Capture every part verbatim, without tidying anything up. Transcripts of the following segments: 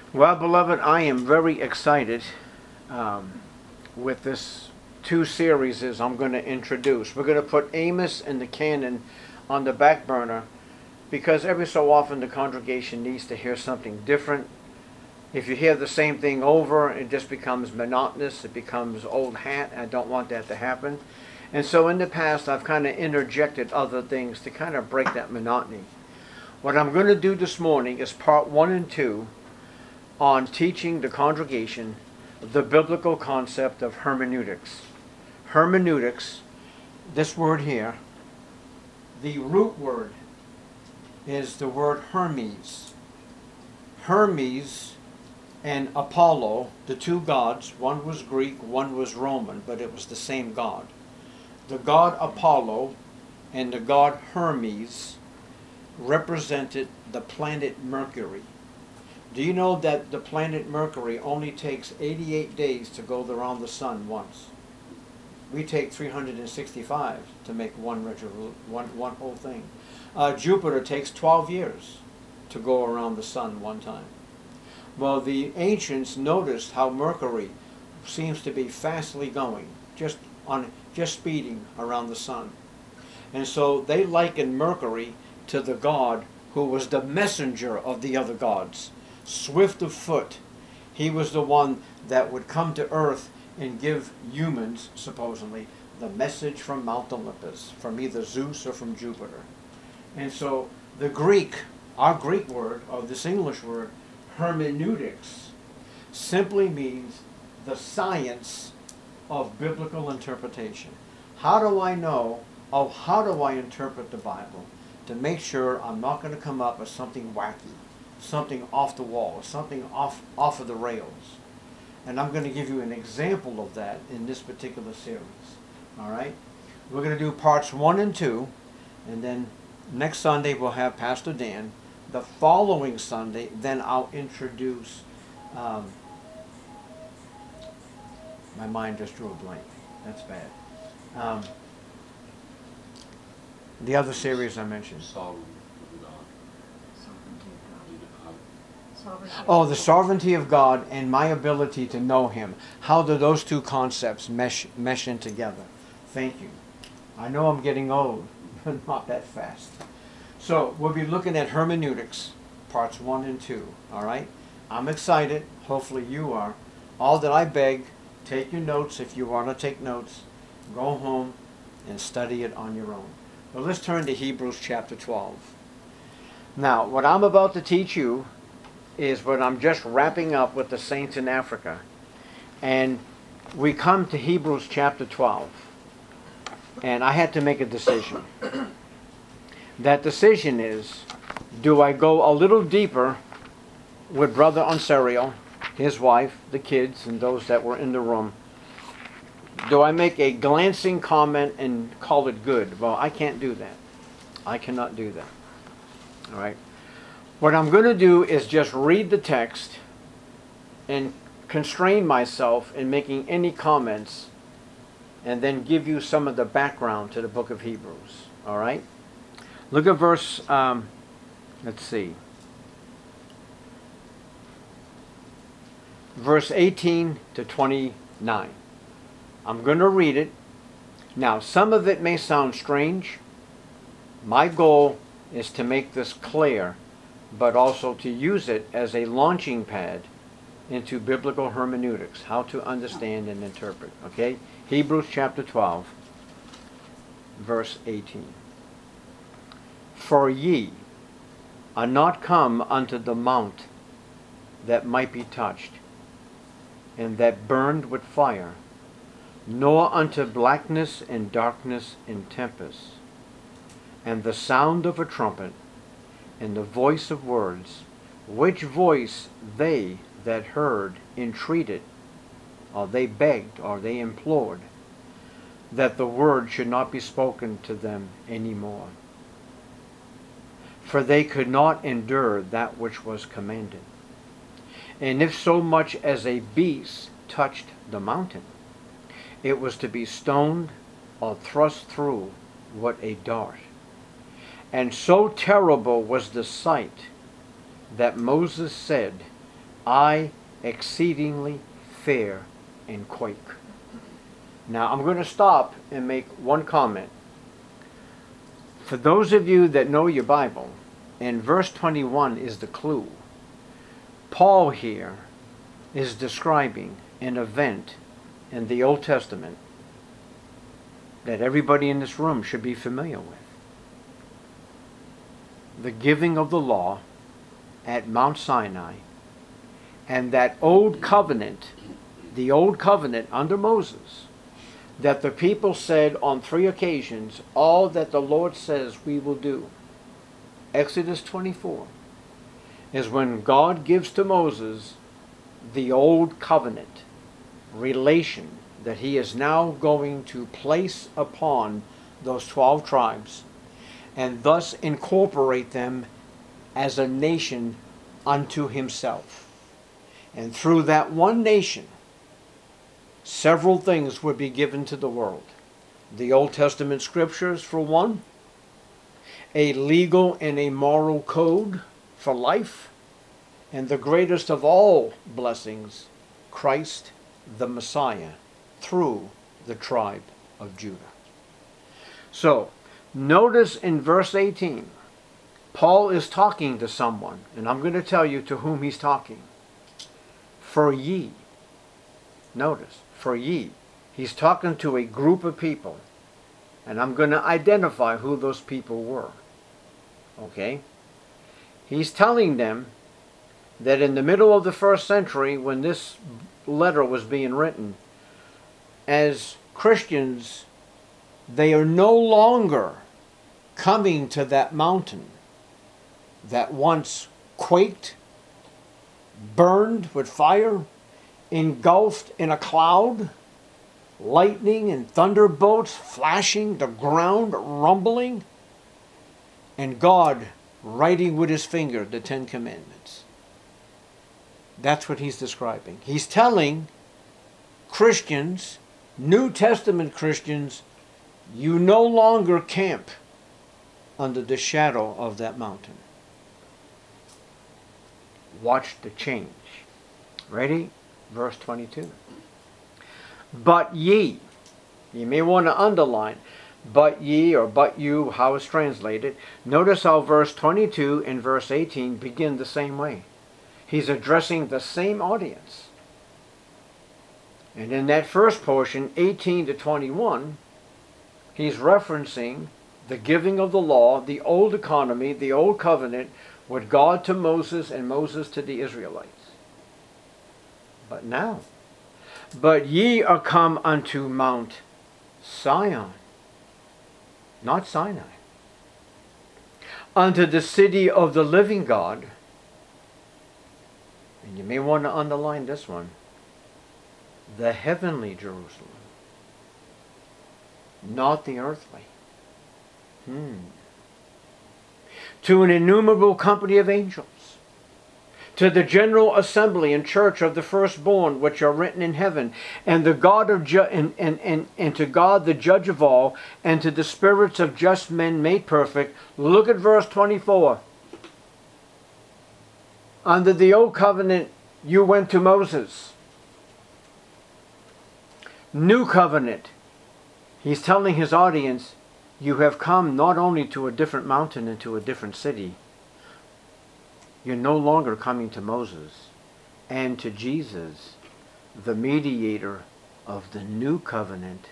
Well, beloved, I am very excited um, with this two series I'm going to introduce. We're going to put Amos and the canon on the back burner because every so often the congregation needs to hear something different. If you hear the same thing over, it just becomes monotonous. It becomes old hat. I don't want that to happen. And so in the past, I've kind of interjected other things to kind of break that monotony. What I'm going to do this morning is part one and two on teaching the congregation the biblical concept of hermeneutics. Hermeneutics, this word here, the root word is the word Hermes. Hermes and Apollo, the two gods, one was Greek, one was Roman, but it was the same god. The god Apollo and the god Hermes represented the planet Mercury. Do you know that the planet Mercury only takes eighty-eight days to go around the sun once? We take three hundred sixty-five to make one, one, one whole thing. Uh, Jupiter takes twelve years to go around the sun one time. Well, the ancients noticed how Mercury seems to be fastly going, just on, just speeding around the sun. And so they likened Mercury to the god who was the messenger of the other gods. Swift of foot. He was the one that would come to earth and give humans, supposedly, the message from Mount Olympus, from either Zeus or from Jupiter. And so the Greek, our Greek word, or this English word, hermeneutics, simply means the science of biblical interpretation. How do I know, oh, how do I interpret the Bible to make sure I'm not going to come up with something wacky, something off the wall, something off, off of the rails? And I'm going to give you an example of that in this particular series. All right? We're going to do parts one and two, and then next Sunday we'll have Pastor Dan. The following Sunday, then I'll introduce, um, my mind just drew a blank. That's bad. Um, the other series I mentioned. Oh, the sovereignty of God and my ability to know Him. How do those two concepts mesh mesh in together? Thank you. I know I'm getting old, but not that fast. So we'll be looking at hermeneutics, parts one and two. All right? I'm excited. Hopefully you are. All that I beg, take your notes if you want to take notes. Go home and study it on your own. Well, let's turn to Hebrews chapter twelve. Now, what I'm about to teach you is what I'm just wrapping up with the saints in Africa. And we come to Hebrews chapter twelve. And I had to make a decision. That decision is, do I go a little deeper with Brother Onserio, his wife, the kids, and those that were in the room? Do I make a glancing comment and call it good? Well, I can't do that. I cannot do that. All right? What I'm going to do is just read the text and constrain myself in making any comments and then give you some of the background to the book of Hebrews. All right? Look at verse, um, let's see. Verse eighteen to twenty-nine. I'm going to read it. Now, some of it may sound strange. My goal is to make this clear, but also to use it as a launching pad into biblical hermeneutics, how to understand and interpret. Okay? Hebrews chapter twelve, verse eighteen. For ye are not come unto the mount that might be touched, and that burned with fire, nor unto blackness and darkness and tempest, and the sound of a trumpet, and the voice of words, which voice they that heard entreated, or they begged, or they implored, that the word should not be spoken to them any more. For they could not endure that which was commanded. And if so much as a beast touched the mountain, it was to be stoned or thrust through what a dart. And so terrible was the sight that Moses said, I exceedingly fear and quake. Now I'm going to stop and make one comment. For those of you that know your Bible, and verse twenty-one is the clue, Paul here is describing an event in the Old Testament that everybody in this room should be familiar with. The giving of the law at Mount Sinai, and that old covenant, the old covenant under Moses, that the people said on three occasions, all that the Lord says we will do. Exodus twenty-four is when God gives to Moses the old covenant relation that he is now going to place upon those twelve tribes and thus incorporate them as a nation unto himself. And through that one nation, several things would be given to the world. The Old Testament scriptures, for one, a legal and a moral code for life, and the greatest of all blessings, Christ the Messiah, through the tribe of Judah. So, notice in verse eighteen, Paul is talking to someone, and I'm going to tell you to whom he's talking. For ye. Notice, for ye. He's talking to a group of people, and I'm going to identify who those people were. Okay? He's telling them that in the middle of the first century, when this letter was being written, as Christians, they are no longer coming to that mountain that once quaked, burned with fire, engulfed in a cloud, lightning and thunderbolts flashing, the ground rumbling, and God writing with his finger the Ten Commandments. That's what he's describing. He's telling Christians, New Testament Christians, you no longer camp under the shadow of that mountain. Watch the change. Ready? Verse twenty-two. But ye, you may want to underline, but ye or but you, how it's translated. Notice how verse twenty-two and verse eighteen begin the same way. He's addressing the same audience. And in that first portion, eighteen to twenty-one, he's referencing the giving of the law, the old economy, the old covenant, with God to Moses and Moses to the Israelites. But now, but ye are come unto Mount Sion, not Sinai, unto the city of the living God. And you may want to underline this one, the heavenly Jerusalem, not the earthly. Hmm. To an innumerable company of angels, to the general assembly and church of the firstborn which are written in heaven, and the God of ju- and, and, and, and to God the judge of all, and to the spirits of just men made perfect. Look at verse twenty-four. Under the old covenant you went to Moses. New covenant, he's telling his audience, you have come not only to a different mountain and to a different city. You're no longer coming to Moses and to Jesus, the mediator of the new covenant,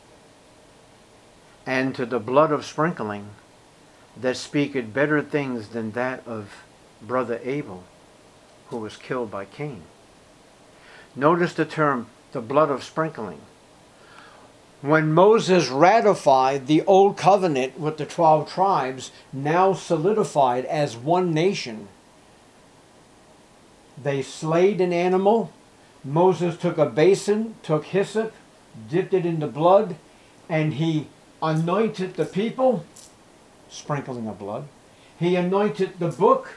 and to the blood of sprinkling that speaketh better things than that of brother Abel, who was killed by Cain. Notice the term, the blood of sprinkling. When Moses ratified the old covenant with the twelve tribes, now solidified as one nation, they slayed an animal. Moses took a basin, took hyssop, dipped it in the blood, and he anointed the people, sprinkling of blood. He anointed the book,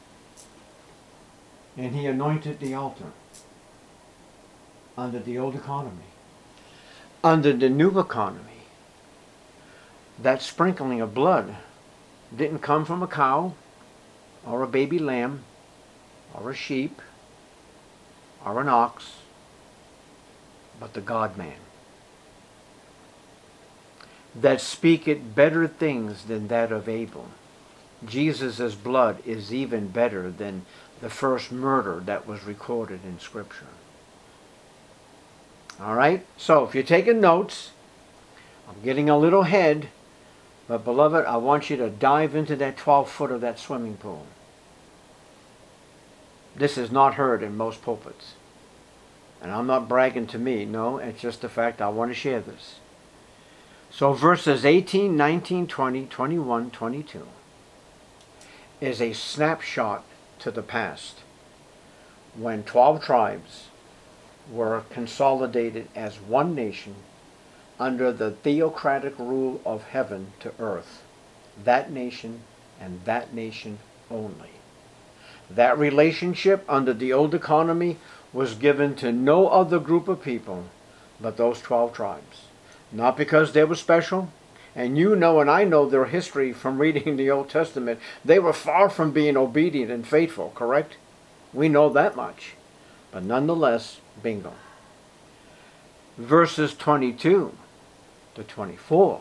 and he anointed the altar under the old economy. Under the new economy, that sprinkling of blood didn't come from a cow or a baby lamb or a sheep or an ox, but the God-man, that speaketh better things than that of Abel. Jesus' blood is even better than the first murder that was recorded in Scripture. All right? So if you're taking notes, I'm getting a little ahead, but beloved, I want you to dive into that twelve foot of that swimming pool. This is not heard in most pulpits. And I'm not bragging to me, no, it's just the fact I want to share this. So verses eighteen, nineteen, twenty, twenty-one, twenty-two is a snapshot to the past when twelve tribes were consolidated as one nation under the theocratic rule of heaven to earth. That nation and that nation only. That relationship under the old economy was given to no other group of people but those twelve tribes. Not because they were special, and you know and I know their history from reading the Old Testament. They were far from being obedient and faithful, correct? We know that much. But nonetheless, bingo. Verses twenty-two to twenty-four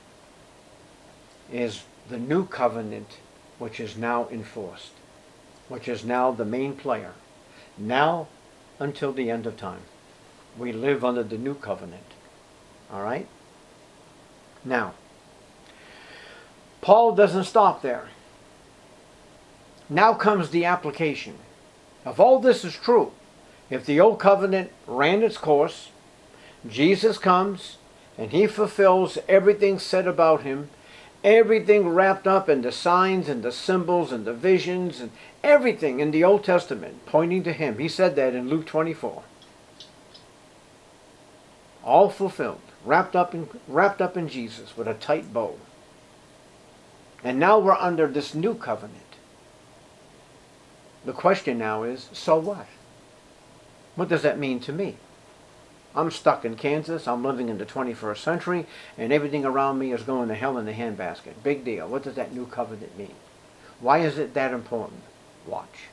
is the new covenant which is now enforced, which is now the main player. Now until the end of time. We live under the new covenant. All right? Now, Paul doesn't stop there. Now comes the application. If all this is true, if the old covenant ran its course, Jesus comes and he fulfills everything said about him, everything wrapped up in the signs and the symbols and the visions and everything in the Old Testament pointing to him. He said that in Luke twenty-four. All fulfilled, wrapped up in, wrapped up in Jesus with a tight bow. And now we're under this new covenant. The question now is, so what? What does that mean to me? I'm stuck in Kansas, I'm living in the twenty-first century, and everything around me is going to hell in a handbasket. Big deal. What does that new covenant mean? Why is it that important? Watch.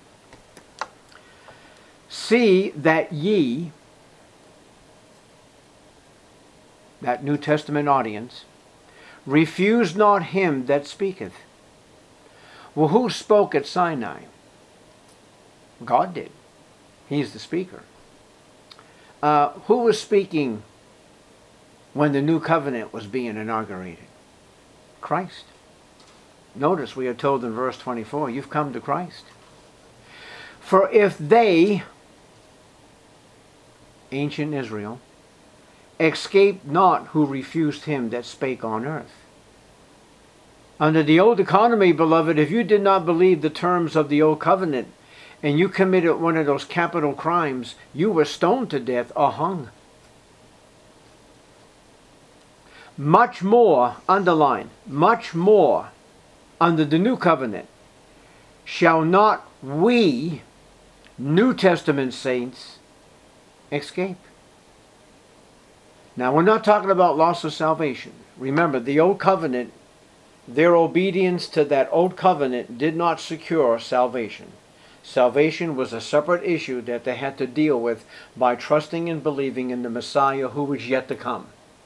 See that ye, that New Testament audience, refuse not him that speaketh. Well, who spoke at Sinai? God did. He's the speaker. Uh, who was speaking when the new covenant was being inaugurated? Christ. Notice we are told in verse twenty-four, you've come to Christ. For if they, ancient Israel, escaped not who refused him that spake on earth. Under the old economy, beloved, if you did not believe the terms of the old covenant, and you committed one of those capital crimes, you were stoned to death or hung. Much more, underline, much more, under the new covenant, shall not we, New Testament saints, escape. Now, we're not talking about loss of salvation. Remember, the old covenant, their obedience to that old covenant did not secure salvation. Salvation was a separate issue that they had to deal with by trusting and believing in the Messiah who was yet to come.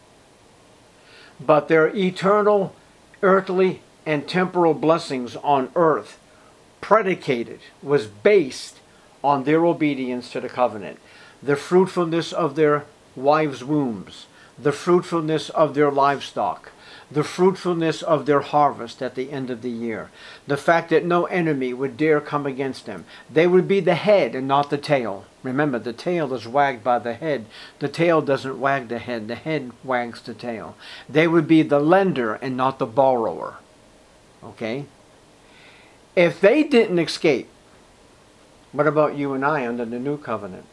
But their eternal, earthly, and temporal blessings on earth predicated, was based on their obedience to the covenant. The fruitfulness of their wives' wombs, the fruitfulness of their livestock, the fruitfulness of their harvest at the end of the year, the fact that no enemy would dare come against them. They would be the head and not the tail. Remember, the tail is wagged by the head. The tail doesn't wag the head. The head wags the tail. They would be the lender and not the borrower. Okay? If they didn't escape, what about you and I under the new covenant?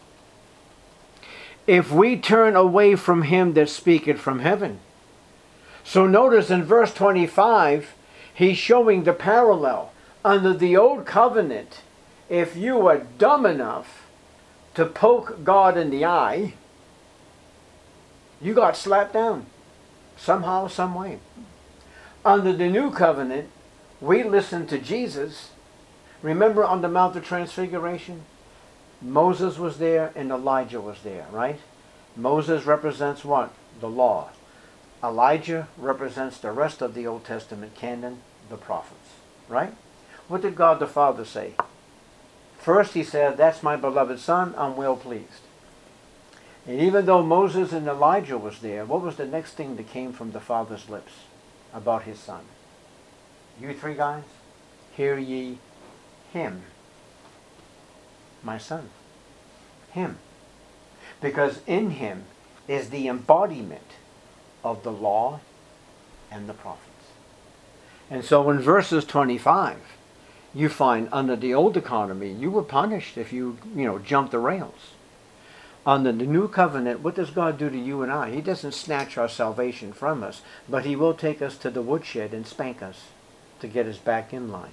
If we turn away from him that speaketh from heaven. So notice in verse twenty-five, he's showing the parallel. Under the old covenant, if you were dumb enough to poke God in the eye, you got slapped down somehow, some way. Under the new covenant, we listen to Jesus. Remember on the Mount of Transfiguration? Moses was there and Elijah was there, right? Moses represents what? The law. Elijah represents the rest of the Old Testament canon, the prophets, right? What did God the Father say? First he said, that's my beloved son, I'm well pleased. And even though Moses and Elijah was there, what was the next thing that came from the Father's lips about his son? You three guys, hear ye him, my son. Him. Because in him is the embodiment of the law and the prophets. And so in verses twenty-five, you find under the old economy, you were punished if you, you know, jumped the rails. Under the new covenant, what does God do to you and I? He doesn't snatch our salvation from us, but he will take us to the woodshed and spank us to get us back in line.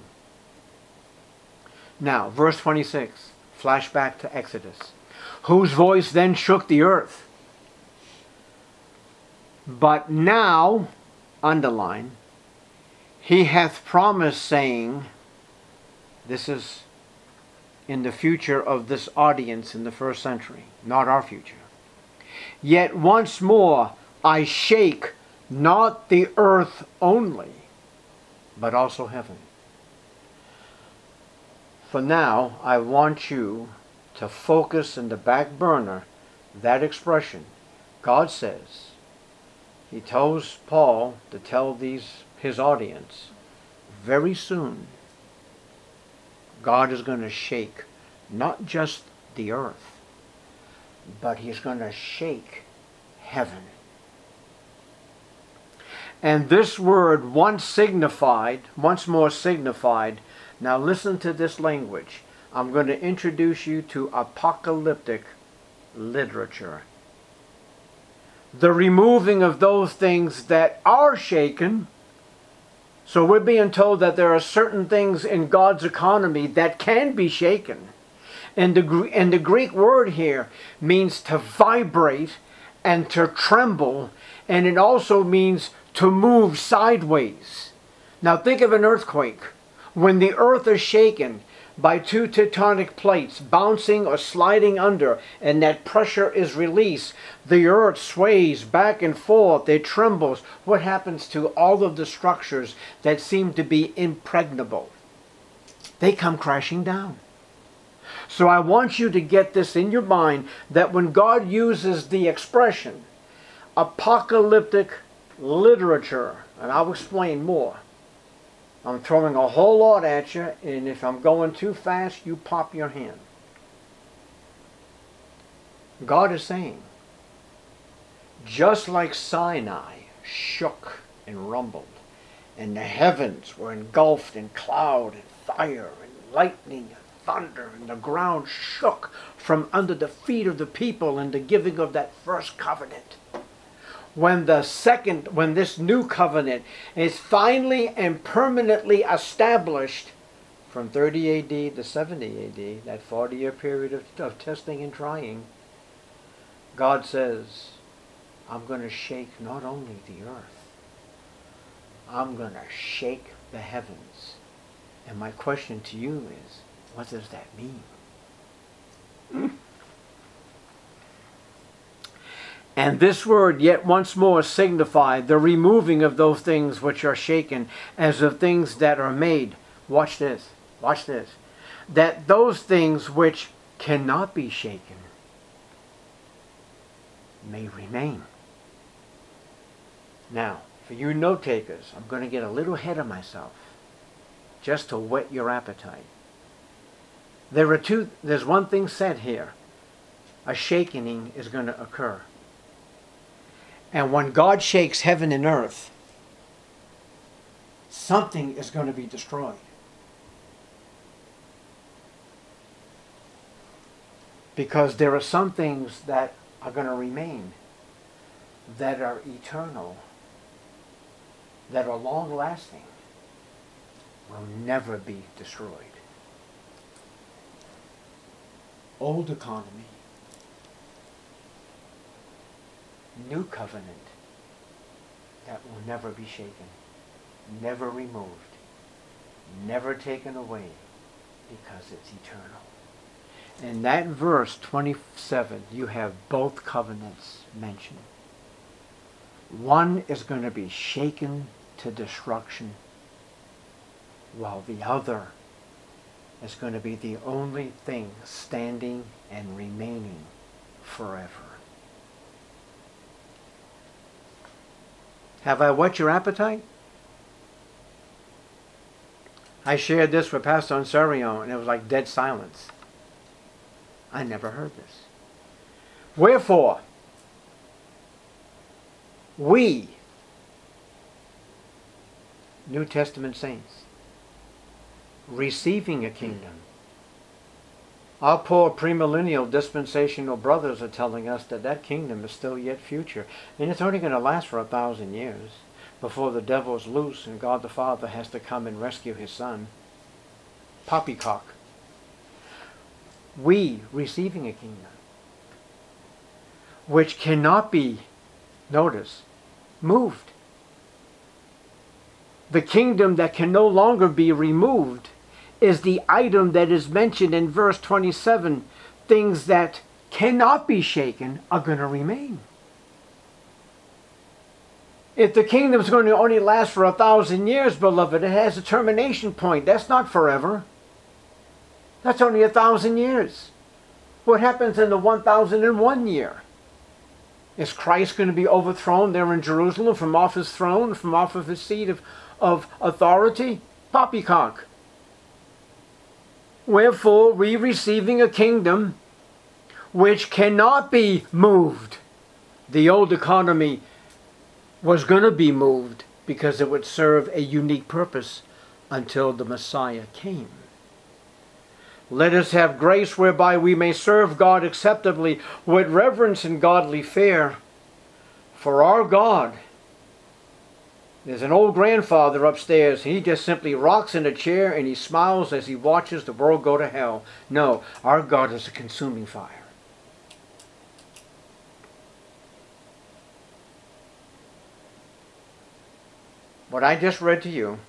Now, verse twenty-six, flashback to Exodus. Whose voice then shook the earth. But now, underline, he hath promised, saying, this is in the future of this audience in the first century, not our future. Yet once more I shake not the earth only, but also heaven. For now, I want you to focus in the back burner that expression. God says, he tells Paul to tell these his audience, very soon God is going to shake not just the earth, but he's going to shake heaven. And this word once signified, once more signified, now listen to this language. I'm going to introduce you to apocalyptic literature. The removing of those things that are shaken. So we're being told that there are certain things in God's economy that can be shaken. And the, and the Greek word here means to vibrate and to tremble. And it also means to move sideways. Now think of an earthquake. When the earth is shaken by two tectonic plates bouncing or sliding under, and that pressure is released, the earth sways back and forth, it trembles. What happens to all of the structures that seem to be impregnable? They come crashing down. So I want you to get this in your mind, that when God uses the expression apocalyptic literature, and I'll explain more, I'm throwing a whole lot at you, and if I'm going too fast, you pop your hand. God is saying, just like Sinai shook and rumbled, and the heavens were engulfed in cloud and fire and lightning and thunder, and the ground shook from under the feet of the people in the giving of that first covenant. When the second, when this new covenant is finally and permanently established from thirty A D to seventy A D, that forty-year period of, of testing and trying, God says, I'm going to shake not only the earth, I'm going to shake the heavens. And my question to you is, what does that mean? Hmm? And this word yet once more signified the removing of those things which are shaken, as of things that are made. Watch this. Watch this. That those things which cannot be shaken may remain. Now, for you note takers, I'm going to get a little ahead of myself, just to whet your appetite. There are two, there's one thing said here. A shaking is going to occur. And when God shakes heaven and earth, something is going to be destroyed. Because there are some things that are going to remain, that are eternal, that are long-lasting, will never be destroyed. Old economy. New covenant that will never be shaken, never removed, never taken away, because it's eternal. In that verse twenty-seven, you have both covenants mentioned. One is going to be shaken to destruction, while the other is going to be the only thing standing and remaining forever. Have I whet your appetite? I shared this with Pastor Onsario, and it was like dead silence. I never heard this. Wherefore, we, New Testament saints, receiving a kingdom. Our poor premillennial dispensational brothers are telling us that that kingdom is still yet future. And it's only going to last for a thousand years before the devil's loose and God the Father has to come and rescue his son. Poppycock. We receiving a kingdom which cannot be, notice, moved. The kingdom that can no longer be removed is the item that is mentioned in verse twenty-seven. Things that cannot be shaken are going to remain. If the kingdom is going to only last for a thousand years, beloved, it has a termination point. That's not forever. That's only a thousand years. What happens in the one thousand and one year? Is Christ going to be overthrown there in Jerusalem from off his throne, from off of his seat of, of authority? Poppycock. Wherefore, we receiving a kingdom which cannot be moved. The old economy was going to be moved because it would serve a unique purpose until the Messiah came. Let us have grace whereby we may serve God acceptably with reverence and godly fear. For our God, there's an old grandfather upstairs. He just simply rocks in a chair and he smiles as he watches the world go to hell. No, our God is a consuming fire. What I just read to you,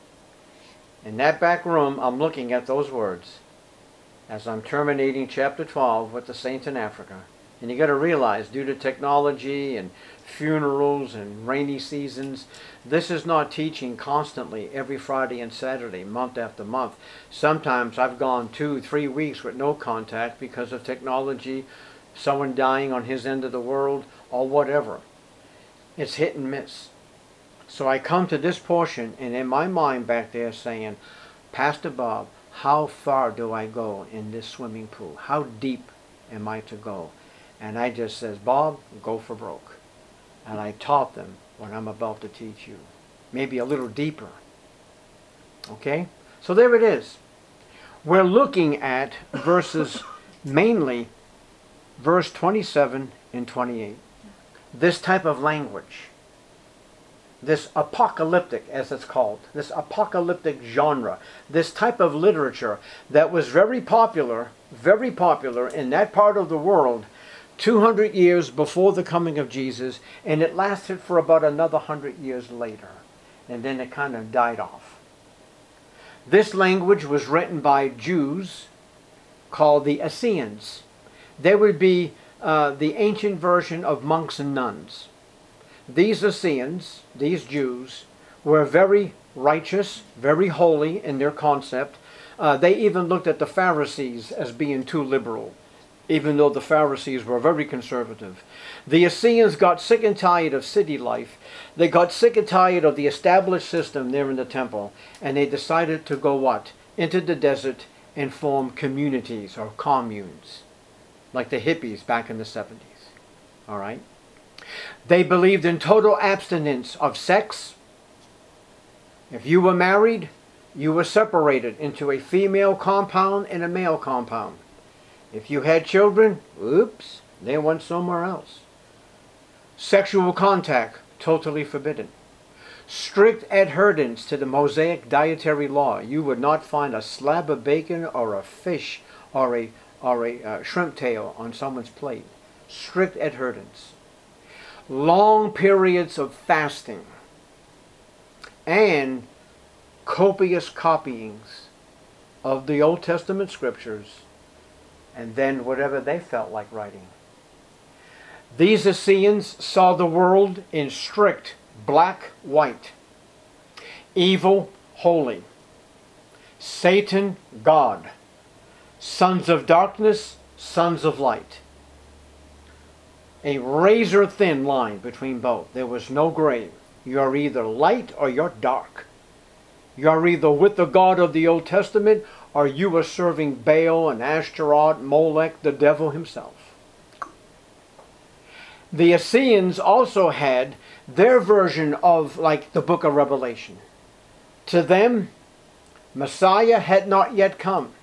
in that back room, I'm looking at those words as I'm terminating chapter twelve with the saints in Africa. And you got to realize, due to technology and funerals and rainy seasons, this is not teaching constantly every Friday and Saturday, month after month. Sometimes I've gone two, three weeks with no contact because of technology, someone dying on his end of the world, or whatever. It's hit and miss. So I come to this portion, and in my mind back there saying, Pastor Bob, how far do I go in this swimming pool? How deep am I to go? And I just says, Bob, go for broke. And I taught them what I'm about to teach you. Maybe a little deeper. Okay? So there it is. We're looking at verses, mainly verse twenty-seven and twenty-eight. This type of language. This apocalyptic, as it's called, this apocalyptic genre, this type of literature that was very popular, very popular in that part of the world two hundred years before the coming of Jesus, and it lasted for about another one hundred years later, and then it kind of died off. This language was written by Jews called the Essenes. They would be uh, the ancient version of monks and nuns. These Essenes, these Jews, were very righteous, very holy in their concept. Uh, they even looked at the Pharisees as being too liberal, even though the Pharisees were very conservative. The Essenes got sick and tired of city life. They got sick and tired of the established system there in the temple, and they decided to go what? Into the desert and form communities or communes, like the hippies back in the seventies. All right? They believed in total abstinence of sex. If you were married, you were separated into a female compound and a male compound. If you had children, oops, they went somewhere else. Sexual contact, totally forbidden. Strict adherence to the Mosaic dietary law. You would not find a slab of bacon or a fish or a, or a uh, shrimp tail on someone's plate. Strict adherence. Long periods of fasting and copious copyings of the Old Testament scriptures and then whatever they felt like writing. These Essenes saw the world in strict black-white. Evil, holy. Satan, God. Sons of darkness, sons of light. A razor-thin line between both. There was no gray. You're either light or you're dark. You're either with the God of the Old Testament or you are serving Baal and Ashtaroth, Molech, the devil himself. The Essenes also had their version of like the book of Revelation. To them, Messiah had not yet come.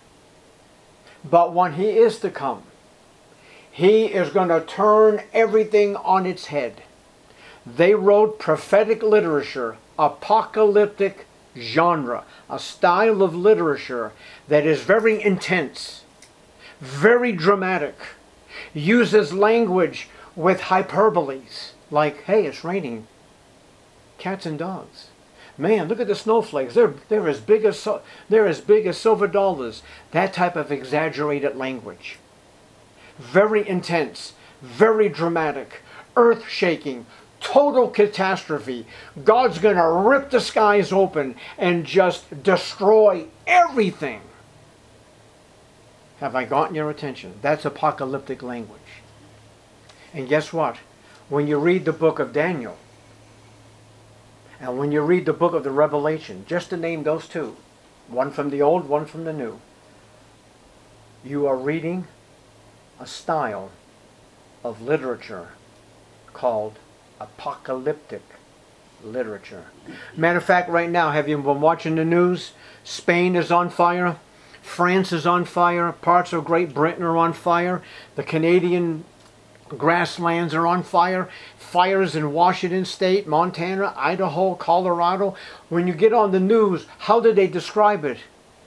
But when he is to come, he is going to turn everything on its head. They wrote prophetic literature, apocalyptic genre, a style of literature that is very intense, very dramatic, uses language with hyperboles, like, hey, it's raining cats and dogs. Man, look at the snowflakes. They're, they're, as big as, they're as big as silver dollars. That type of exaggerated language. Very intense, very dramatic, earth-shaking, total catastrophe. God's going to rip the skies open and just destroy everything. Have I gotten your attention? That's apocalyptic language. And guess what? When you read the book of Daniel, and when you read the book of the Revelation, just to name those two, one from the old, one from the new, you are reading a style of literature called apocalyptic literature. Matter of fact, right now, have you been watching the news? Spain is on fire. France is on fire. Parts of Great Britain are on fire. The Canadian grasslands are on fire. Fires in Washington State, Montana, Idaho, Colorado. When you get on the news, how do they describe it?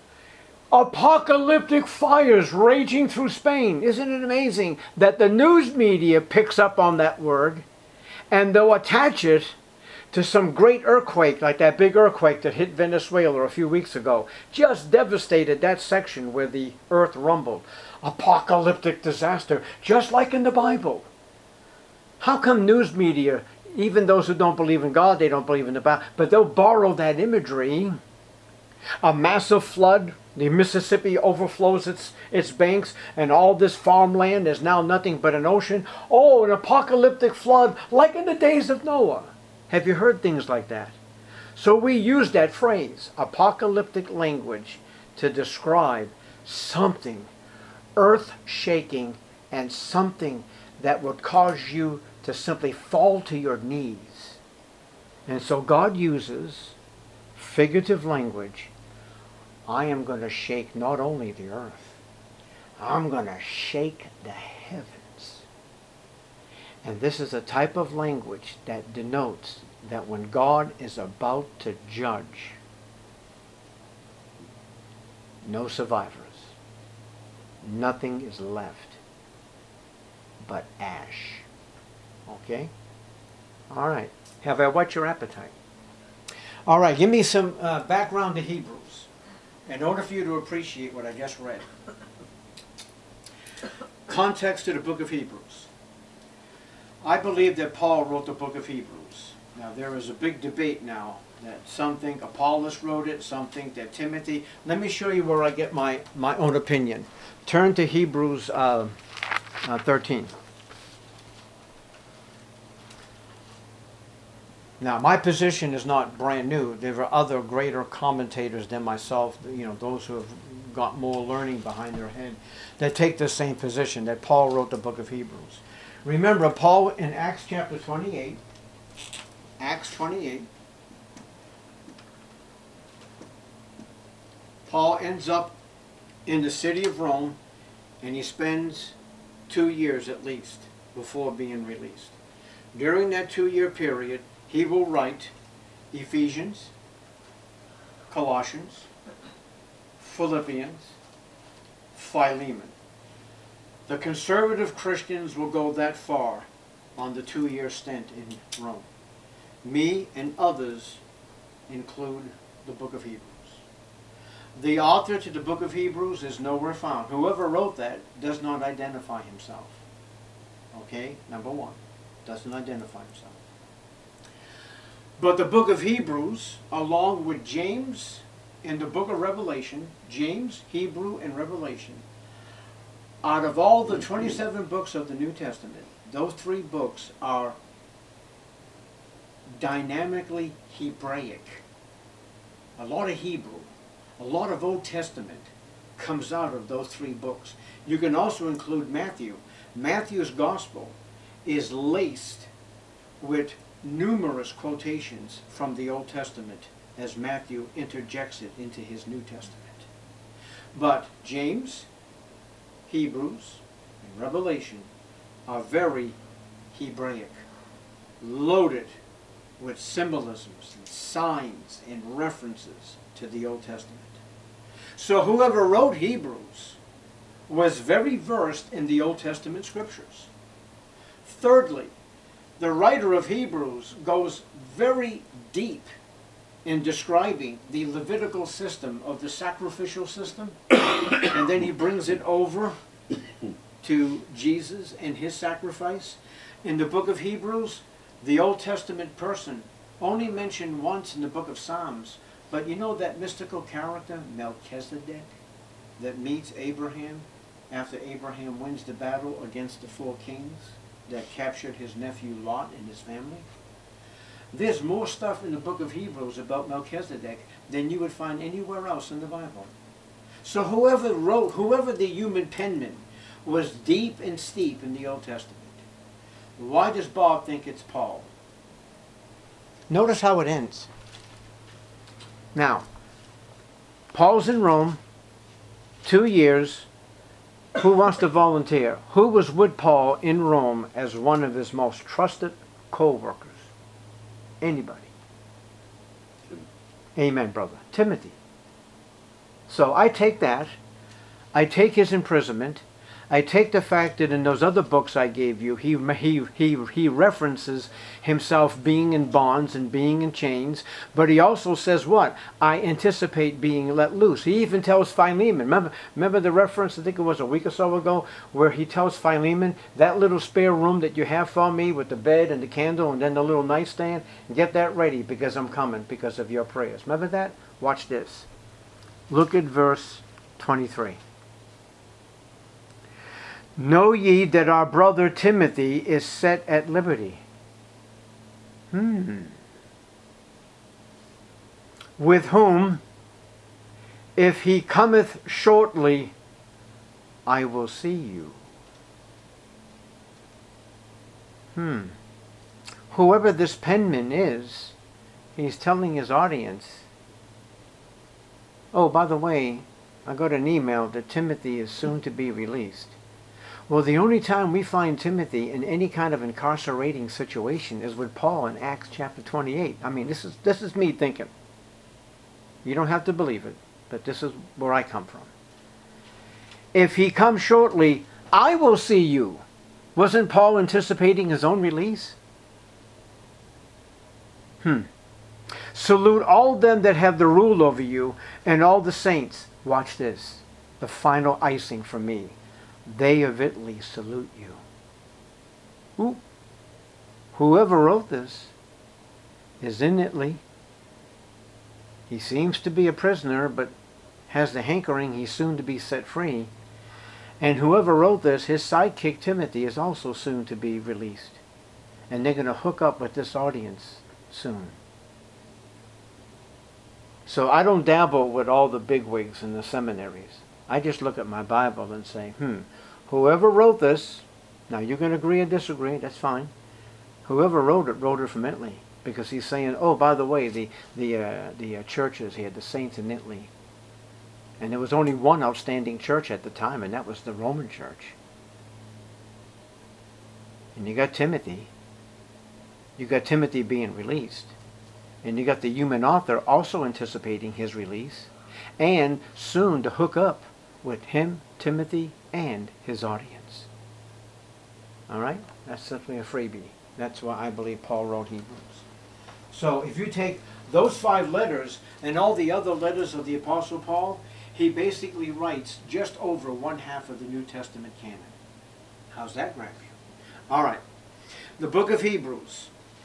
Apocalyptic fires raging through Spain. Isn't it amazing that the news media picks up on that word and they'll attach it to some great earthquake, like that big earthquake that hit Venezuela a few weeks ago. Just devastated that section where the earth rumbled. Apocalyptic disaster, just like in the Bible. How come news media, even those who don't believe in God, they don't believe in the Bible, but they'll borrow that imagery? A massive flood, the Mississippi overflows its, its banks, and all this farmland is now nothing but an ocean. Oh, an apocalyptic flood, like in the days of Noah. Have you heard things like that? So we use that phrase, apocalyptic language, to describe something earth-shaking and something that would cause you to simply fall to your knees. And so God uses figurative language. I am going to shake not only the earth, I'm going to shake the heavens. And this is a type of language that denotes that when God is about to judge, no survivors. Nothing is left but ash. Okay? All right. Have I whet your appetite? All right. Give me some uh, background to Hebrews in order for you to appreciate what I just read. Context to the book of Hebrews. I believe that Paul wrote the book of Hebrews. Now, there is a big debate now that some think Apollos wrote it, some think that Timothy. Let me show you where I get my, my own opinion. Turn to Hebrews uh, uh, thirteen. Now, my position is not brand new. There are other greater commentators than myself, you know, those who have got more learning behind their head, that take the same position, that Paul wrote the book of Hebrews. Remember, Paul in Acts chapter twenty-eight, Acts twenty-eight, Paul ends up in the city of Rome, and he spends two years at least before being released. During that two-year period, he will write Ephesians, Colossians, Philippians, Philemon. The conservative Christians will go that far on the two-year stint in Rome. Me and others include the book of Hebrews. The author to the book of Hebrews is nowhere found. Whoever wrote that does not identify himself. Okay, number one, doesn't identify himself. But the book of Hebrews, along with James and the book of Revelation, James, Hebrew, and Revelation, out of all the twenty-seven books of the New Testament, those three books are dynamically Hebraic. A lot of Hebrew, a lot of Old Testament comes out of those three books. You can also include Matthew. Matthew's gospel is laced with numerous quotations from the Old Testament as Matthew interjects it into his New Testament. But James, Hebrews, and Revelation are very Hebraic, loaded with symbolisms and signs and references to the Old Testament. So whoever wrote Hebrews was very versed in the Old Testament scriptures. Thirdly, the writer of Hebrews goes very deep in describing the Levitical system of the sacrificial system, and then he brings it over to Jesus and his sacrifice. In the book of Hebrews, the Old Testament person only mentioned once in the book of Psalms, but you know that mystical character, Melchizedek, that meets Abraham after Abraham wins the battle against the four kings that captured his nephew Lot and his family? There's more stuff in the book of Hebrews about Melchizedek than you would find anywhere else in the Bible. So whoever wrote, whoever the human penman, was deep and steep in the Old Testament. Why does Bob think it's Paul? Notice how it ends. Now, Paul's in Rome, two years. Who wants to volunteer? Who was with Paul in Rome as one of his most trusted co-workers? Anybody? Amen, brother. Timothy. So I take that. I take his imprisonment. I take the fact that in those other books I gave you, he, he, he, he references himself being in bonds and being in chains, but he also says what? I anticipate being let loose. He even tells Philemon, remember, remember the reference, I think it was a week or so ago, where he tells Philemon, that little spare room that you have for me with the bed and the candle and then the little nightstand, get that ready because I'm coming because of your prayers. Remember that? Watch this. Look at verse twenty-three. Know ye that our brother Timothy is set at liberty. Hmm. With whom, if he cometh shortly, I will see you. Hmm. Whoever this penman is, he's telling his audience, oh, by the way, I got an email that Timothy is soon to be released. Well, the only time we find Timothy in any kind of incarcerating situation is with Paul in Acts chapter twenty-eight. I mean, this is this is me thinking. You don't have to believe it, but this is where I come from. If he comes shortly, I will see you. Wasn't Paul anticipating his own release? Hmm. Salute all them that have the rule over you and all the saints. Watch this. The final icing for me. They of Italy salute you. Ooh. Whoever wrote this is in Italy. He seems to be a prisoner, but has the hankering he's soon to be set free. And whoever wrote this, his sidekick Timothy, is also soon to be released. And they're going to hook up with this audience soon. So I don't dabble with all the bigwigs in the seminaries. I just look at my Bible and say, hmm, whoever wrote this, now you can agree or disagree, that's fine. Whoever wrote it, wrote it from Italy. Because he's saying, oh, by the way, the, the, uh, the uh, churches here, the saints in Italy. And there was only one outstanding church at the time, and that was the Roman church. And you got Timothy. You got Timothy being released. And you got the human author also anticipating his release. And soon to hook up with him, Timothy, and his audience. All right? That's simply a freebie. That's why I believe Paul wrote Hebrews. So if you take those five letters and all the other letters of the Apostle Paul, he basically writes just over one half of the New Testament canon. How's that grab you? All right. The book of Hebrews.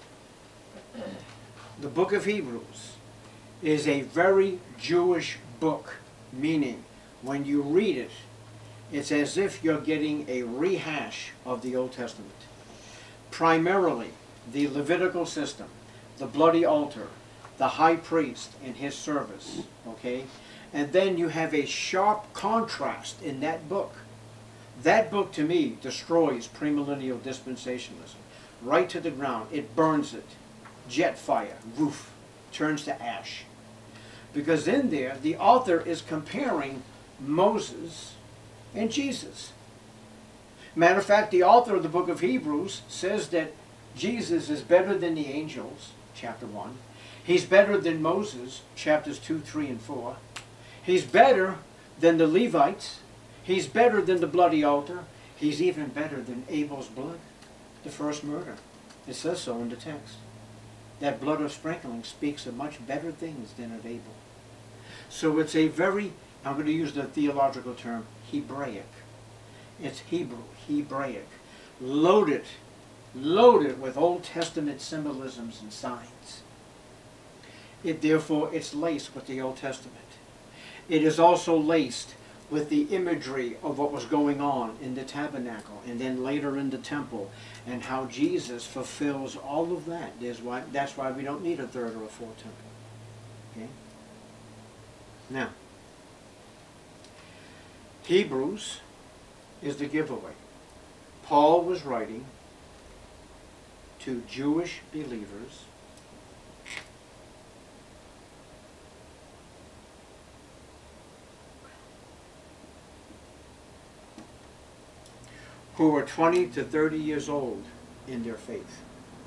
The book of Hebrews is a very Jewish book, meaning when you read it, it's as if you're getting a rehash of the Old Testament. Primarily, the Levitical system, the bloody altar, the high priest and his service, okay? And then you have a sharp contrast in that book. That book, to me, destroys premillennial dispensationalism. Right to the ground. It burns it. Jet fire, roof, turns to ash. Because in there, the author is comparing Moses and Jesus. Matter of fact, the author of the book of Hebrews says that Jesus is better than the angels, chapter one. He's better than Moses, chapters two, three, and four. He's better than the Levites. He's better than the bloody altar. He's even better than Abel's blood, the first murder. It says so in the text. That blood of sprinkling speaks of much better things than of Abel. So it's a very, I'm going to use the theological term, Hebraic. It's Hebrew, Hebraic. Loaded, loaded with Old Testament symbolisms and signs. It therefore, it's laced with the Old Testament. It is also laced with the imagery of what was going on in the tabernacle and then later in the temple, and how Jesus fulfills all of that. There's why, that's why we don't need a third or a fourth temple. Okay? Now, Hebrews is the giveaway. Paul was writing to Jewish believers who were twenty to thirty years old in their faith.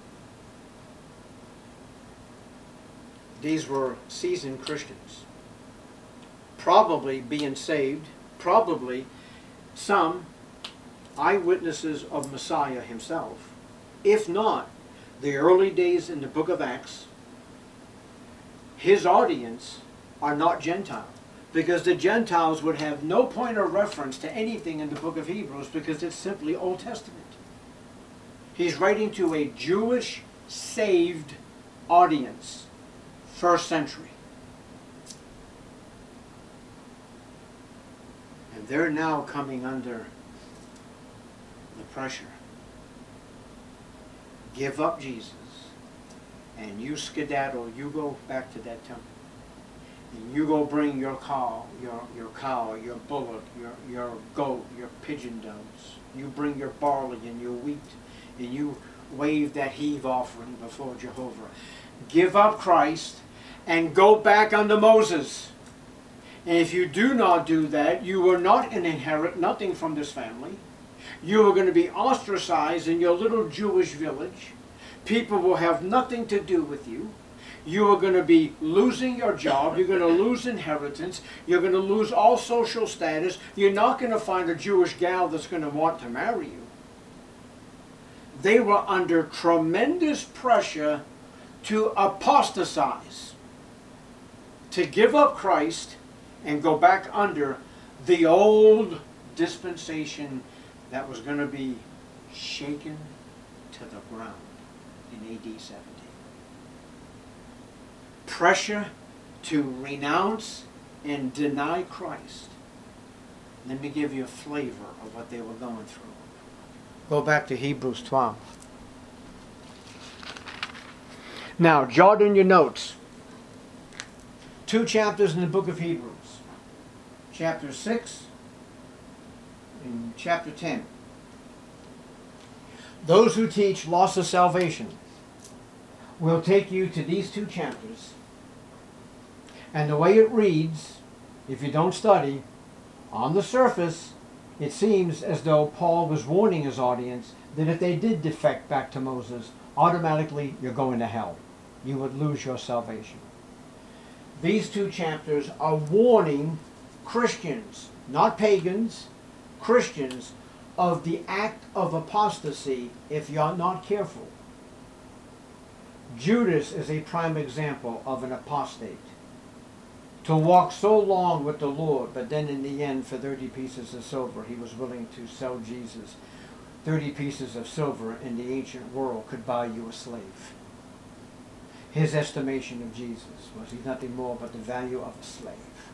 These were seasoned Christians, probably being saved, probably some eyewitnesses of Messiah himself. If not, the early days in the book of Acts, his audience are not Gentile. Because the Gentiles would have no point of reference to anything in the book of Hebrews because it's simply Old Testament. He's writing to a Jewish saved audience, first century. And they're now coming under the pressure. Give up Jesus and you skedaddle, you go back to that temple. And you go bring your cow, your, your cow, your bullock, your, your goat, your pigeon doves. You bring your barley and your wheat, and you wave that heave offering before Jehovah. Give up Christ and go back under Moses. And if you do not do that, you will not inherit nothing from this family. You are going to be ostracized in your little Jewish village. People will have nothing to do with you. You are going to be losing your job. You're going to lose inheritance. You're going to lose all social status. You're not going to find a Jewish gal that's going to want to marry you. They were under tremendous pressure to apostatize, to give up Christ and go back under the old dispensation that was going to be shaken to the ground in A D seventy. Pressure to renounce and deny Christ. Let me give you a flavor of what they were going through. Go back to Hebrews twelve. Now, jot in your notes. Two chapters in the book of Hebrews. Chapter six and chapter ten. Those who teach loss of salvation will take you to these two chapters. And the way it reads, if you don't study, on the surface, it seems as though Paul was warning his audience that if they did defect back to Moses, automatically you're going to hell. You would lose your salvation. These two chapters are warning Christians, not pagans, Christians, of the act of apostasy if you're not careful. Judas is a prime example of an apostate. To walk so long with the Lord, but then in the end, for thirty pieces of silver, he was willing to sell Jesus. thirty pieces of silver in the ancient world could buy you a slave. His estimation of Jesus was he's nothing more but the value of a slave.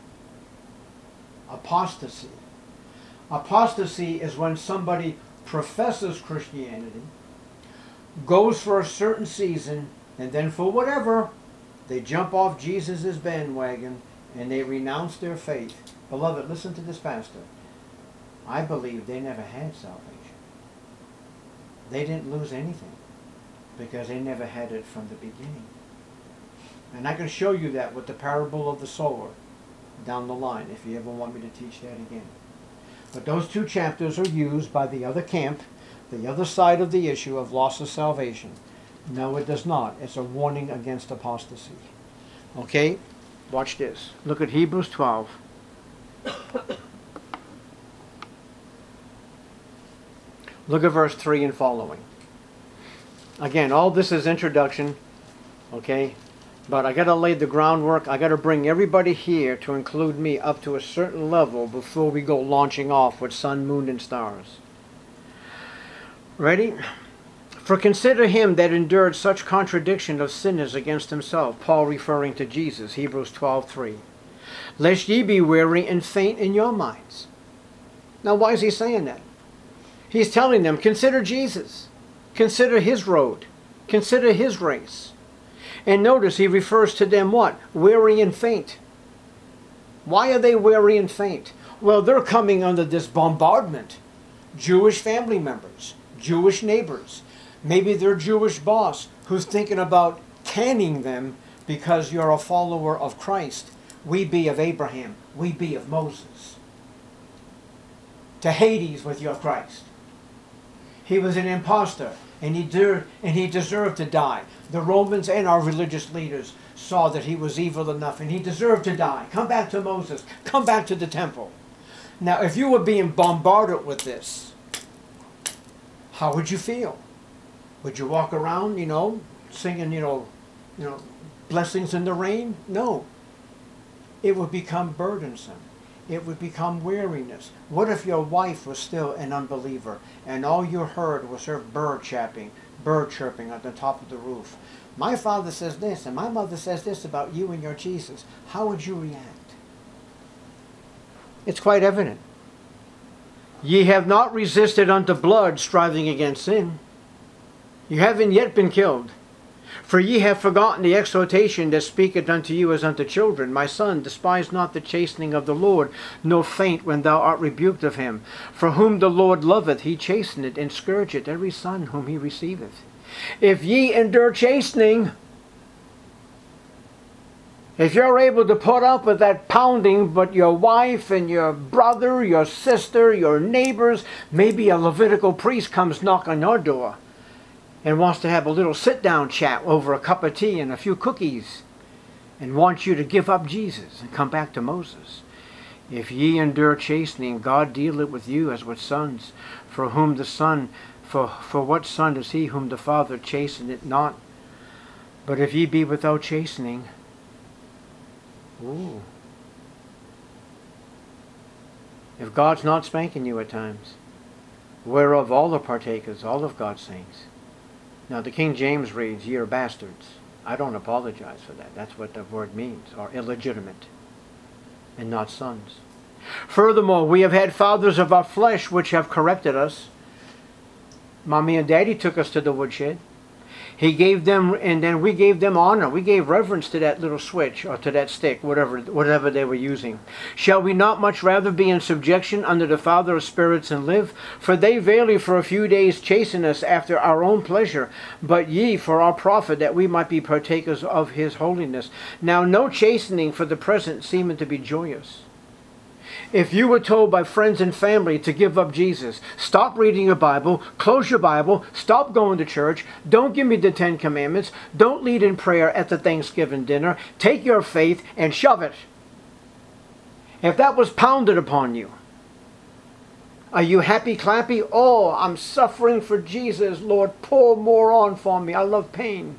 Apostasy. Apostasy is when somebody professes Christianity, goes for a certain season, and then for whatever, they jump off Jesus' bandwagon and they renounce their faith. Beloved, listen to this pastor. I believe they never had salvation. They didn't lose anything because they never had it from the beginning. And I can show you that with the parable of the sower down the line if you ever want me to teach that again. But those two chapters are used by the other camp, the other side of the issue of loss of salvation. No, it does not. It's a warning against apostasy. Okay? Watch this. Look at Hebrews twelve. Look at verse three and following. Again, all this is introduction. Okay? But I got to lay the groundwork. I got to bring everybody here to include me up to a certain level before we go launching off with sun, moon, and stars. Ready? For consider him that endured such contradiction of sinners against himself. Paul referring to Jesus, Hebrews twelve three. Lest ye be weary and faint in your minds. Now why is he saying that? He's telling them, consider Jesus. Consider his road. Consider his race. And notice he refers to them what? Weary and faint. Why are they weary and faint? Well, they're coming under this bombardment. Jewish family members, Jewish neighbors, maybe their Jewish boss who's thinking about canning them because you're a follower of Christ. We be of Abraham. We be of Moses. To Hades with your Christ. He was an impostor, and he, de- and he deserved to die. The Romans and our religious leaders saw that he was evil enough, and he deserved to die. Come back to Moses. Come back to the temple. Now, if you were being bombarded with this, how would you feel? Would you walk around, you know, singing, you know, you know, blessings in the rain? No. It would become burdensome. It would become weariness. What if your wife was still an unbeliever and all you heard was her bird chirping, bird chirping at the top of the roof? My father says this and my mother says this about you and your Jesus. How would you react? It's quite evident. Ye have not resisted unto blood, striving against sin. You haven't yet been killed. For ye have forgotten the exhortation that speaketh unto you as unto children. My son, despise not the chastening of the Lord, nor faint when thou art rebuked of him. For whom the Lord loveth, he chasteneth and scourgeth every son whom he receiveth. If ye endure chastening, if you're able to put up with that pounding, but your wife and your brother, your sister, your neighbors, maybe a Levitical priest comes knock on your door and wants to have a little sit-down chat over a cup of tea and a few cookies and wants you to give up Jesus and come back to Moses. If ye endure chastening, God dealeth with you as with sons. For whom the Son, for, for what son is he whom the Father chasteneth not? But if ye be without chastening, ooh. If God's not spanking you at times, whereof all are partakers, all of God's saints. Now the King James reads, ye are bastards. I don't apologize for that. That's what the word means, or illegitimate, and not sons. Furthermore, we have had fathers of our flesh which have corrected us. Mommy and Daddy took us to the woodshed. He gave them, and then we gave them honor. We gave reverence to that little switch, or to that stick, whatever whatever they were using. Shall we not much rather be in subjection under the Father of spirits and live? For they verily for a few days chasten us after our own pleasure, but ye for our profit, that we might be partakers of his holiness. Now no chastening for the present seemeth to be joyous. If you were told by friends and family to give up Jesus, stop reading your Bible, close your Bible, stop going to church, don't give me the Ten Commandments, don't lead in prayer at the Thanksgiving dinner, take your faith and shove it. If that was pounded upon you, are you happy clappy? Oh, I'm suffering for Jesus, Lord, pour more on for me. I love pain.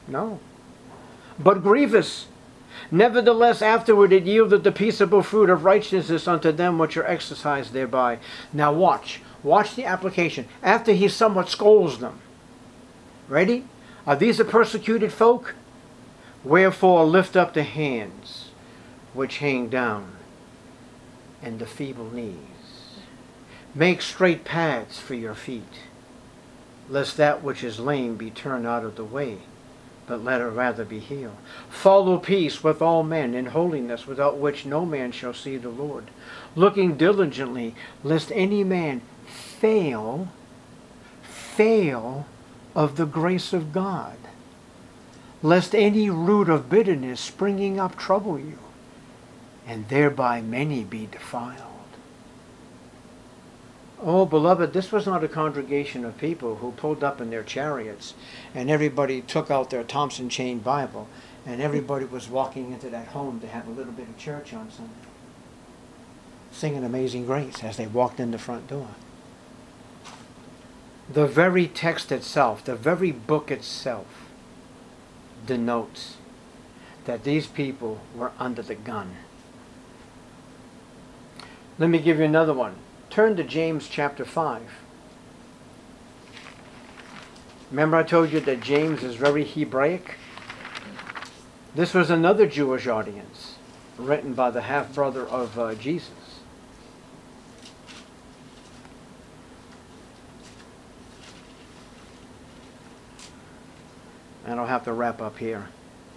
No. But grievous. Nevertheless, afterward it yielded the peaceable fruit of righteousness unto them which are exercised thereby. Now watch. Watch the application. After he somewhat scolds them. Ready? Are these a persecuted folk? Wherefore lift up the hands which hang down, and the feeble knees. Make straight paths for your feet, lest that which is lame be turned out of the way, but let it rather be healed. Follow peace with all men in holiness, without which no man shall see the Lord. Looking diligently, lest any man fail, fail of the grace of God, lest any root of bitterness springing up trouble you, and thereby many be defiled. Oh, beloved, this was not a congregation of people who pulled up in their chariots and everybody took out their Thompson Chain Bible and everybody was walking into that home to have a little bit of church on Sunday, singing Amazing Grace as they walked in the front door. The very text itself, the very book itself, denotes that these people were under the gun. Let me give you another one. Turn to James chapter five. Remember I told you that James is very Hebraic? This was another Jewish audience, written by the half-brother of uh, Jesus. And I'll have to wrap up here.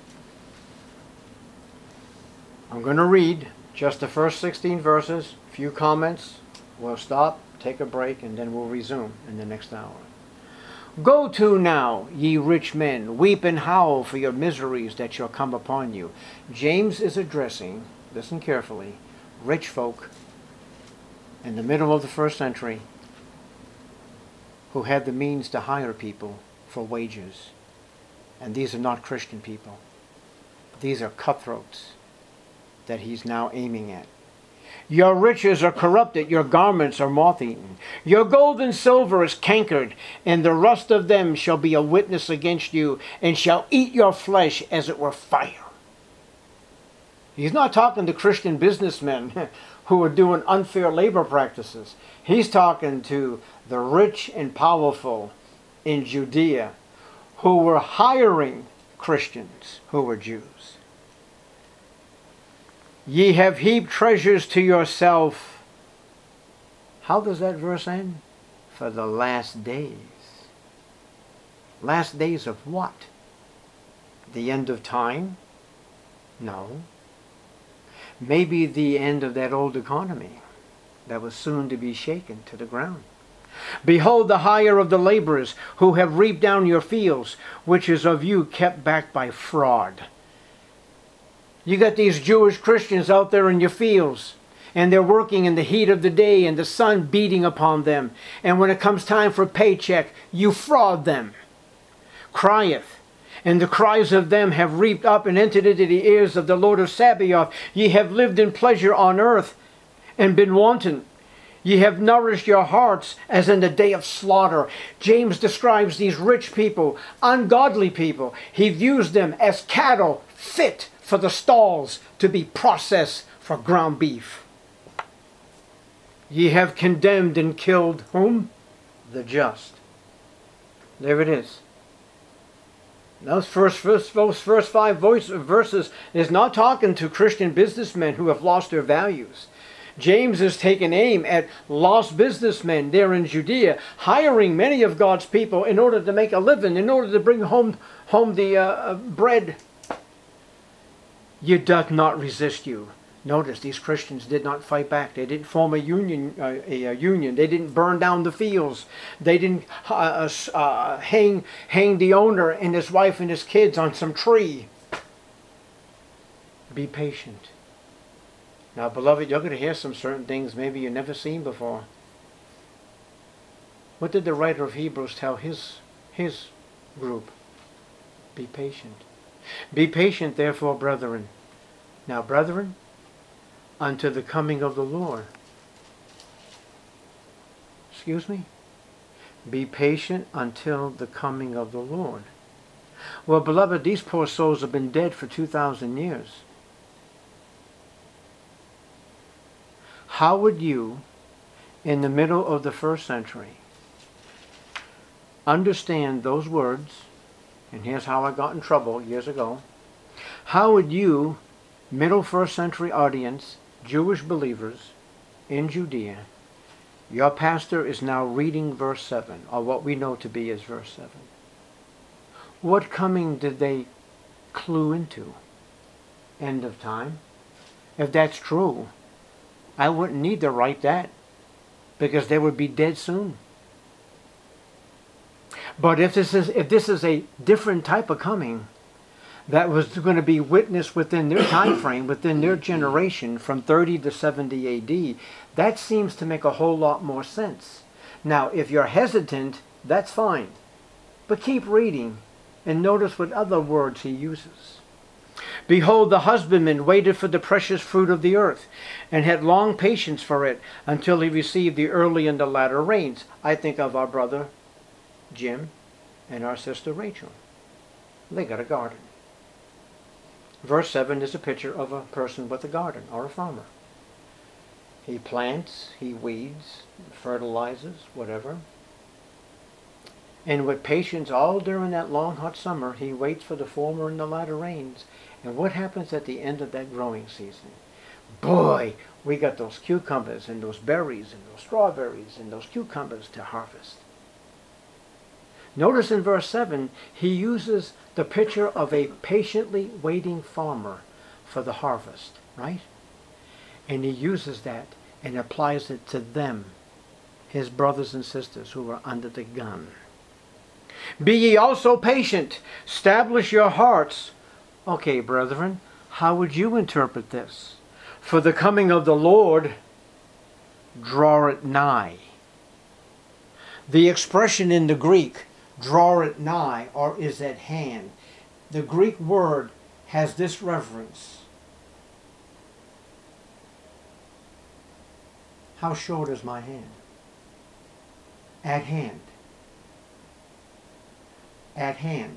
I'm going to read just the first sixteen verses, few comments. We'll stop, take a break, and then we'll resume in the next hour. Go to now, ye rich men, weep and howl for your miseries that shall come upon you. James is addressing, listen carefully, rich folk in the middle of the first century who had the means to hire people for wages. And these are not Christian people. These are cutthroats that he's now aiming at. Your riches are corrupted, your garments are moth-eaten. Your gold and silver is cankered, and the rust of them shall be a witness against you, and shall eat your flesh as it were fire. He's not talking to Christian businessmen who are doing unfair labor practices. He's talking to the rich and powerful in Judea who were hiring Christians who were Jews. Ye have heaped treasures to yourself. How does that verse end? For the last days. Last days of what? The end of time? No. Maybe the end of that old economy that was soon to be shaken to the ground. Behold the hire of the laborers who have reaped down your fields, which is of you kept back by fraud. You got these Jewish Christians out there in your fields, and they're working in the heat of the day and the sun beating upon them. And when it comes time for a paycheck, you fraud them. Crieth, and the cries of them have reaped up and entered into the ears of the Lord of Sabaoth. Ye have lived in pleasure on earth and been wanton. Ye have nourished your hearts as in the day of slaughter. James describes these rich people, ungodly people. He views them as cattle fit for the stalls to be processed for ground beef. Ye have condemned and killed whom? The just. There it is. Those first, first, those first five voice, verses is not talking to Christian businessmen who have lost their values. James is taking aim at lost businessmen there in Judea, hiring many of God's people in order to make a living, in order to bring home, home the uh, bread. Ye doth not resist you. Notice these Christians did not fight back. They didn't form a union. Uh, a, a union. They didn't burn down the fields. They didn't uh, uh, hang hang the owner and his wife and his kids on some tree. Be patient. Now, beloved, you're going to hear some certain things maybe you've never seen before. What did the writer of Hebrews tell his his group? Be patient. Be patient, therefore, brethren. Now, brethren, unto the coming of the Lord. Excuse me? Be patient until the coming of the Lord. Well, beloved, these poor souls have been dead for two thousand years. How would you, in the middle of the first century, understand those words? And here's how I got in trouble years ago. How would you, middle first century audience, Jewish believers in Judea, your pastor is now reading verse seven, or what we know to be as verse seven. What coming did they clue into? End of time? If that's true, I wouldn't need to write that, because they would be dead soon. But if this is if this is a different type of coming that was going to be witnessed within their time frame, within their generation, from thirty to seventy A D, that seems to make a whole lot more sense. Now, if you're hesitant, that's fine. But keep reading and notice what other words he uses. Behold, the husbandman waited for the precious fruit of the earth, and had long patience for it, until he received the early and the latter rains. I think of our brother Jim and our sister Rachel. They got a garden. Verse seven is a picture of a person with a garden, or a farmer. He plants, he weeds, fertilizes, whatever. And with patience all during that long hot summer, he waits for the former and the latter rains. And what happens at the end of that growing season? Boy, we got those cucumbers and those berries and those strawberries and those cucumbers to harvest. Notice in verse seven, he uses the picture of a patiently waiting farmer for the harvest, right? And he uses that and applies it to them, his brothers and sisters who are under the gun. Be ye also patient, establish your hearts. Okay, brethren, how would you interpret this? For the coming of the Lord draweth nigh. The expression in the Greek, draweth nigh, or is at hand. The Greek word has this reference. How short is my hand? At hand. At hand.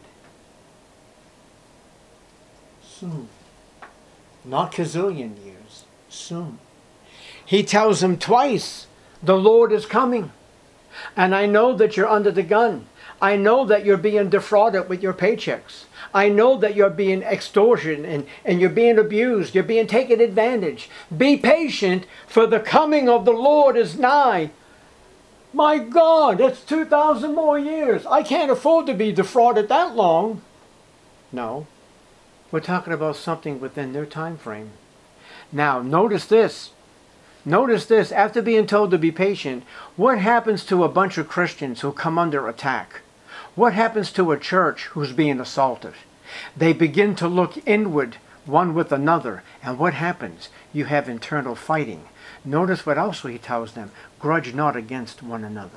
Soon. Not gazillion years. Soon. He tells them twice, the Lord is coming. And I know that you're under the gun. I know that you're being defrauded with your paychecks. I know that you're being extorted and, and you're being abused. You're being taken advantage. Be patient, for the coming of the Lord is nigh. My God, that's two thousand more years. I can't afford to be defrauded that long. No. We're talking about something within their time frame. Now, notice this. Notice this. After being told to be patient, what happens to a bunch of Christians who come under attack? What happens to a church who's being assaulted? They begin to look inward, one with another. And what happens? You have internal fighting. Notice what else he tells them. Grudge not against one another.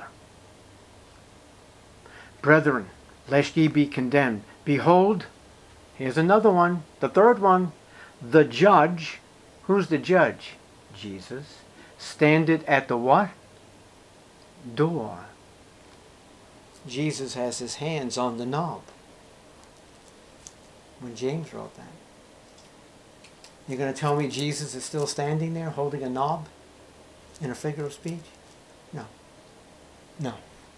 Brethren, lest ye be condemned. Behold, here's another one, the third one. The judge, who's the judge? Jesus. Standeth at the what? Door. Jesus has his hands on the knob. When James wrote that. You're going to tell me Jesus is still standing there holding a knob in a figure of speech? No. No.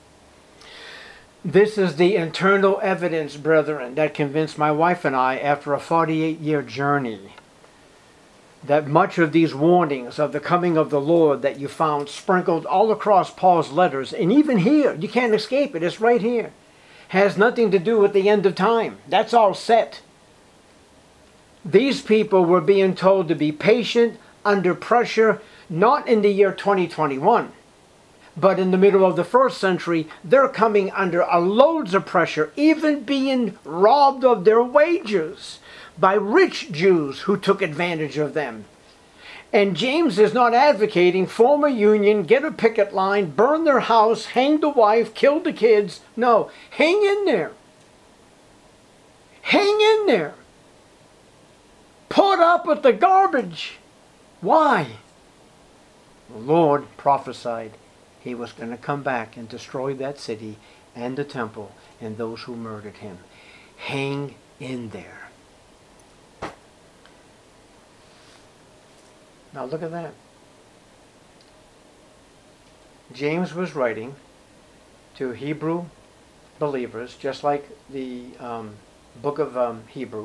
This is the internal evidence, brethren, that convinced my wife and I after a forty-eight year journey that much of these warnings of the coming of the Lord that you found sprinkled all across Paul's letters, and even here, you can't escape it, it's right here, has nothing to do with the end of time. That's all set. These people were being told to be patient under pressure, not in the year twenty twenty-one, but in the middle of the first century. They're coming under a loads of pressure, even being robbed of their wages by rich Jews who took advantage of them. And James is not advocating form a union, get a picket line, burn their house, hang the wife, kill the kids. No, hang in there. Hang in there. Put up with the garbage. Why? The Lord prophesied he was going to come back and destroy that city and the temple and those who murdered him. Hang in there. Now look at that. James was writing to Hebrew believers, just like the um, book of um, Hebrew.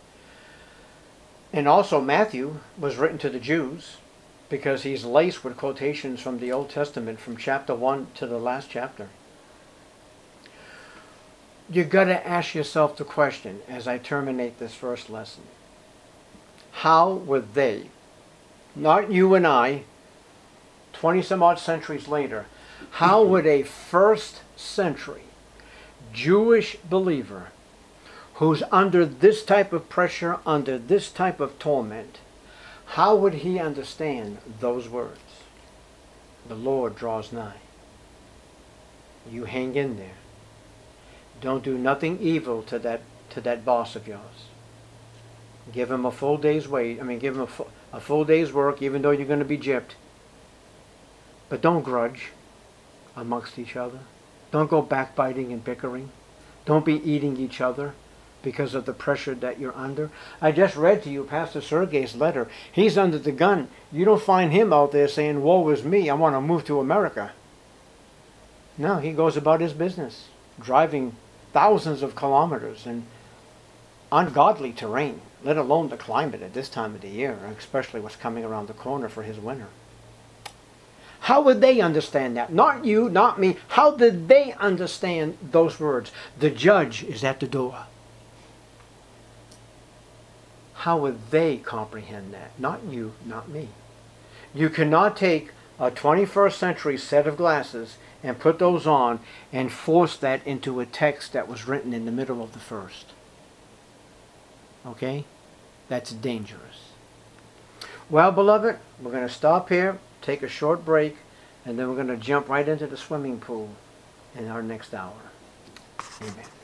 And also Matthew was written to the Jews, because he's laced with quotations from the Old Testament from chapter one to the last chapter. You've got to ask yourself the question as I terminate this first lesson. How would they, not you and I, twenty some odd centuries later, how would a first century Jewish believer who's under this type of pressure, under this type of torment, how would he understand those words? The Lord draws nigh. You hang in there. Don't do nothing evil to that to that boss of yours. Give him a full day's wait. I mean, give him a, fu a full day's work, even though you're going to be gypped. But don't grudge amongst each other. Don't go backbiting and bickering. Don't be eating each other because of the pressure that you're under. I just read to you Pastor Sergei's letter. He's under the gun. You don't find him out there saying, woe is me, I want to move to America. No, he goes about his business, driving thousands of kilometers in ungodly terrain, let alone the climate at this time of the year, especially what's coming around the corner for his winter. How would they understand that? Not you, not me. How did they understand those words? The judge is at the door. How would they comprehend that? Not you, not me. You cannot take a twenty-first century set of glasses and put those on and force that into a text that was written in the middle of the first. Okay? That's dangerous. Well, beloved, we're going to stop here, take a short break, and then we're going to jump right into the swimming pool in our next hour. Amen.